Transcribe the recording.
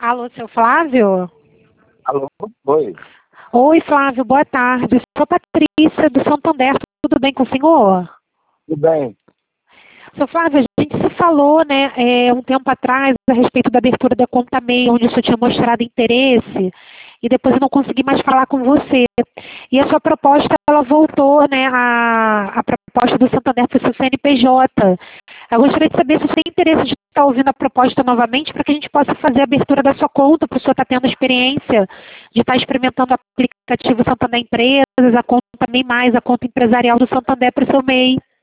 Alô, seu Flávio? Alô? Oi. Oi, Flávio, boa tarde. Sou Patrícia, do Santander. Tudo bem com o senhor? Tudo bem? Seu Flávio, a gente se falou, né, um tempo atrás a respeito da abertura da conta MEI, onde o senhor tinha mostrado interesse, e depois eu não consegui mais falar com você. E a sua proposta, ela voltou, né, a proposta do Santander para o seu CNPJ. Eu gostaria de saber se você tem interesse de estar ouvindo a proposta novamente, para que a gente possa fazer a abertura da sua conta, para o senhor estar tendo experiência de estar experimentando o aplicativo Santander Empresas, a conta MEI+, a conta empresarial do Santander para o seu MEI.